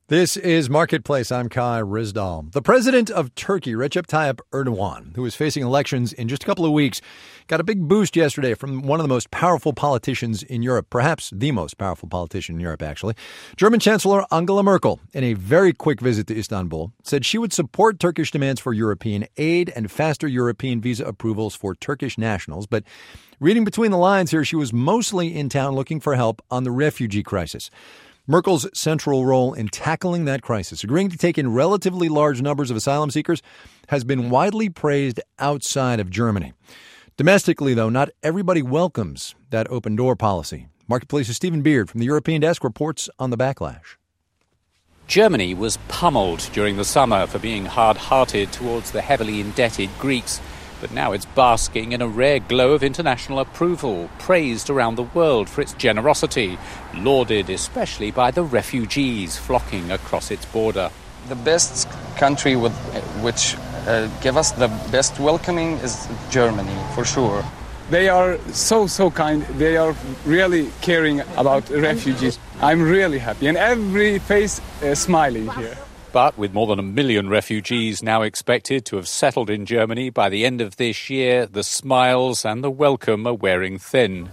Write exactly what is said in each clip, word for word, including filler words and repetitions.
This is Marketplace. I'm Kai Rizdal. The president of Turkey, Recep Tayyip Erdogan, who is facing elections in just a couple of weeks, got a big boost yesterday from one of the most powerful politicians in Europe, perhaps the most powerful politician in Europe, actually. German Chancellor Angela Merkel, in a very quick visit to Istanbul, said she would support Turkish demands for European aid and faster European visa approvals for Turkish nationals. But reading between the lines here, she was mostly in town looking for help on the refugee crisis. Merkel's central role in tackling that crisis, agreeing to take in relatively large numbers of asylum seekers, has been widely praised outside of Germany. Domestically, though, not everybody welcomes that open-door policy. Marketplace's Stephen Beard from the European Desk reports on the backlash. Germany was pummeled during the summer for being hard-hearted towards the heavily indebted Greeks. But now it's basking in a rare glow of international approval, praised around the world for its generosity, lauded especially by the refugees flocking across its border. The best country with, which uh, gave us the best welcoming is Germany, for sure. They are so, so kind. They are really caring about refugees. I'm really happy. And every face is smiling here. But with more than a million refugees now expected to have settled in Germany by the end of this year, the smiles and the welcome are wearing thin.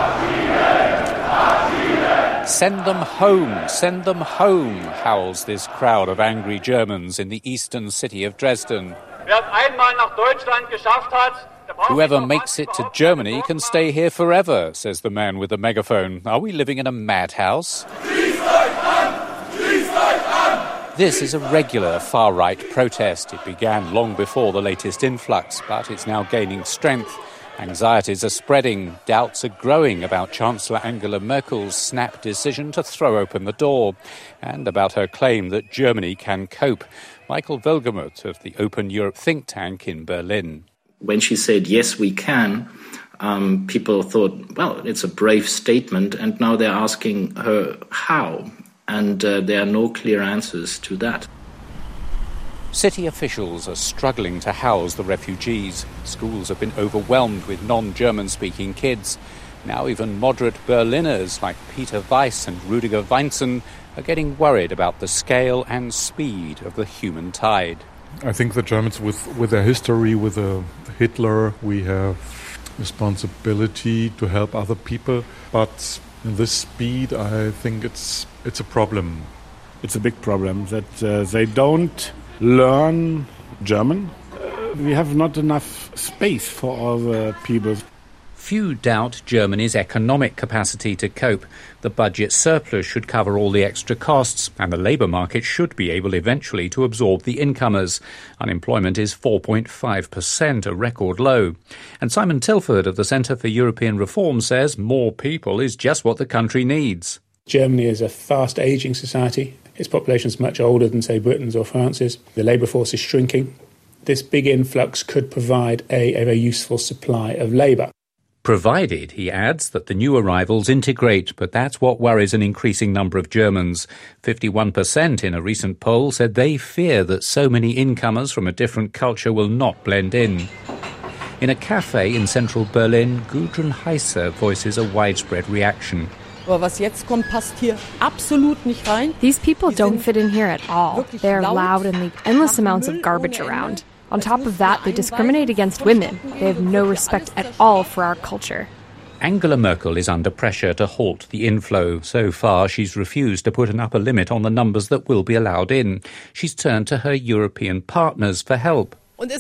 Send them home, send them home, howls this crowd of angry Germans in the eastern city of Dresden. Whoever makes it to Germany can stay here forever, says the man with the megaphone. Are we living in a madhouse? This is a regular far-right protest. It began long before the latest influx, but it's now gaining strength. Anxieties are spreading. Doubts are growing about Chancellor Angela Merkel's snap decision to throw open the door and about her claim that Germany can cope. Michael Velgemuth of the Open Europe think tank in Berlin. When she said, yes, we can, um, people thought, well, it's a brave statement, and now they're asking her how. And uh, there are no clear answers to that. City officials are struggling to house the refugees. Schools have been overwhelmed with non-German-speaking kids. Now even moderate Berliners like Peter Weiss and Rüdiger Weinzen are getting worried about the scale and speed of the human tide. I think the Germans, with, with their history, with uh, Hitler, we have responsibility to help other people. But in this speed, I think it's it's a problem. It's a big problem that uh, they don't learn German. Uh, we have not enough space for all the people. Few doubt Germany's economic capacity to cope. The budget surplus should cover all the extra costs, and the labour market should be able eventually to absorb the incomers. Unemployment is four point five percent, a record low. And Simon Tilford of the Centre for European Reform says more people is just what the country needs. Germany is a fast ageing society. Its population is much older than, say, Britain's or France's. The labour force is shrinking. This big influx could provide a, a very useful supply of labour. Provided, he adds, that the new arrivals integrate, but that's what worries an increasing number of Germans. fifty-one percent in a recent poll said they fear that so many incomers from a different culture will not blend in. In a cafe in central Berlin, Gudrun Heisse voices a widespread reaction. These people don't fit in here at all. They are loud and leave endless amounts of garbage around. On top of that, they discriminate against women. They have no respect at all for our culture. Angela Merkel is under pressure to halt the inflow. So far, she's refused to put an upper limit on the numbers that will be allowed in. She's turned to her European partners for help.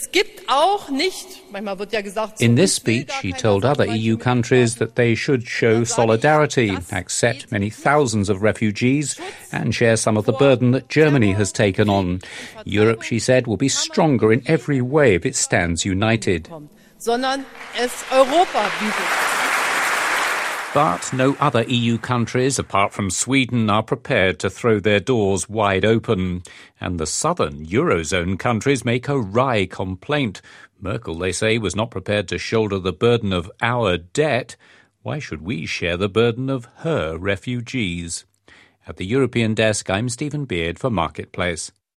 In this speech, she told other E U countries that they should show solidarity, accept many thousands of refugees, and share some of the burden that Germany has taken on. Europe, she said, will be stronger in every way if it stands united. But no other E U countries, apart from Sweden, are prepared to throw their doors wide open. And the southern Eurozone countries make a wry complaint. Merkel, they say, was not prepared to shoulder the burden of our debt. Why should we share the burden of her refugees? At the European Desk, I'm Stephen Beard for Marketplace.